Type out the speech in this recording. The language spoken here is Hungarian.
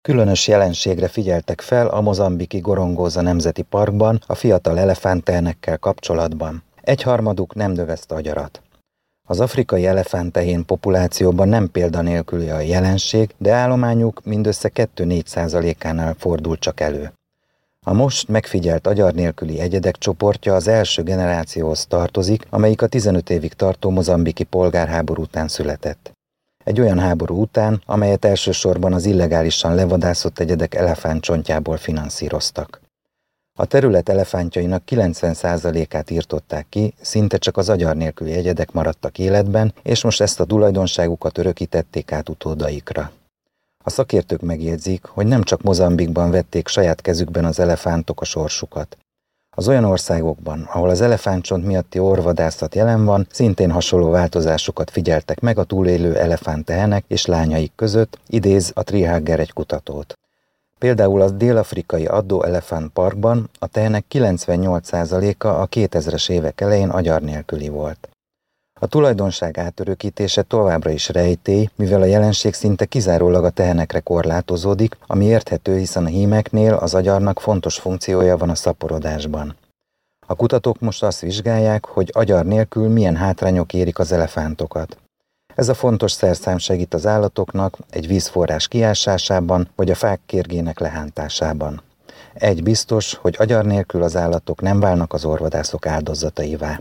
Különös jelenségre figyeltek fel a mozambiki Gorongosa Nemzeti Parkban a fiatal elefánttehennekkel kapcsolatban. Egyharmaduk nem növeszt agyarat. Az afrikai elefánttehén populációban nem példanélküli a jelenség, de állományuk mindössze 2-4%-ánál fordul csak elő. A most megfigyelt agyar nélküli egyedek csoportja az első generációhoz tartozik, amelyik a 15 évig tartó mozambiki polgárháború után született. Egy olyan háború után, amelyet elsősorban az illegálisan levadászott egyedek elefántcsontjából finanszíroztak. A terület elefántjainak 90%-át írtották ki, szinte csak az agyar nélküli egyedek maradtak életben, és most ezt a tulajdonságukat örökítették át utódaikra. A szakértők megjegyzik, hogy nem csak Mozambikban vették saját kezükben az elefántok a sorsukat. Az olyan országokban, ahol az elefántcsont miatti orvvadászat jelen van, szintén hasonló változásokat figyeltek meg a túlélő elefánttehenek és lányaik között, idéz a Trihager egy kutatót. Például a dél-afrikai Addo Elephant Parkban a tehenek 98%-a a 2000-es évek elején agyar nélküli volt. A tulajdonság átörökítése továbbra is rejtély, mivel a jelenség szinte kizárólag a tehenekre korlátozódik, ami érthető, hiszen a hímeknél az agyarnak fontos funkciója van a szaporodásban. A kutatók most azt vizsgálják, hogy agyar nélkül milyen hátrányok érik az elefántokat. Ez a fontos szerszám segít az állatoknak egy vízforrás kiásásában vagy a fák kérgének lehántásában. Egy biztos, hogy agyar nélkül az állatok nem válnak az orvvadászok áldozataivá.